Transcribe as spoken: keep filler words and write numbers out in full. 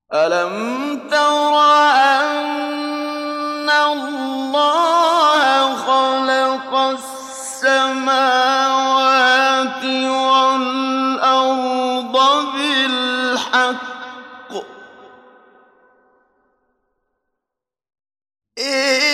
أَلَمْ تَرَ أَنَّ اللَّهَ خَلَقَ السَّمَاوَاتِ وَالْأَرْضَ بِالْحَقِّ ۚ